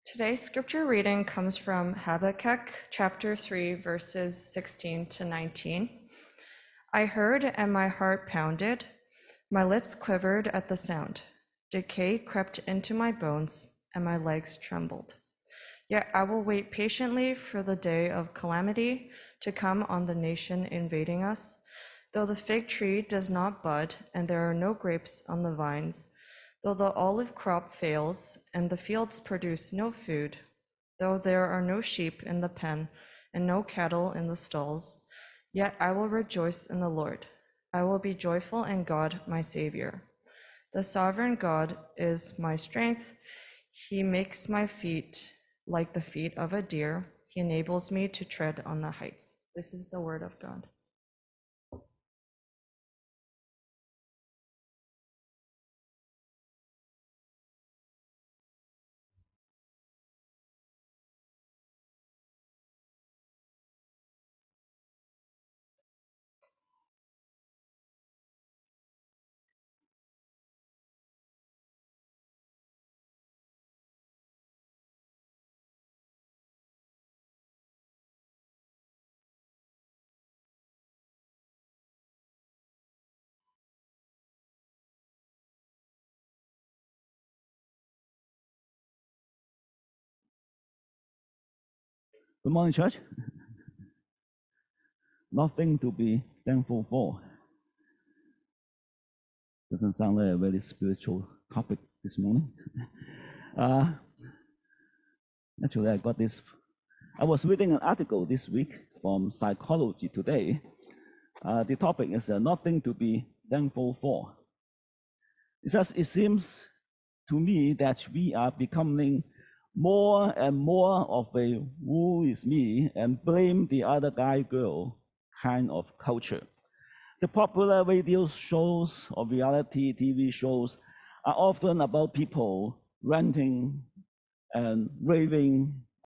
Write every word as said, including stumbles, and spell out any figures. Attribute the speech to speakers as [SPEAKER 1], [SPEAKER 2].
[SPEAKER 1] Today's scripture reading comes from Habakkuk chapter three, verses sixteen to nineteen. I heard and my heart pounded, my lips quivered at the sound. Decay crept into my bones and my legs trembled. Yet I will wait patiently for the day of calamity to come on the nation invading us. Though the fig tree does not bud and there are no grapes on the vines, though the olive crop fails and the fields produce no food, though there are no sheep in the pen and no cattle in the stalls, yet I will rejoice in the Lord. I will be joyful in God, my Savior. The sovereign God is my strength. He makes my feet like the feet of a deer. He enables me to tread on the heights. This is the word of God.
[SPEAKER 2] Good morning, church. Nothing to be thankful for. Doesn't sound like a very spiritual topic this morning. uh, actually, I got this. I was reading an article this week from Psychology Today. Uh, the topic is uh, nothing to be thankful for. It says it seems to me that we are becoming more and more of a woe is me and blame the other guy girl kind of culture. The popular radio shows or reality T V shows are often about people ranting and raving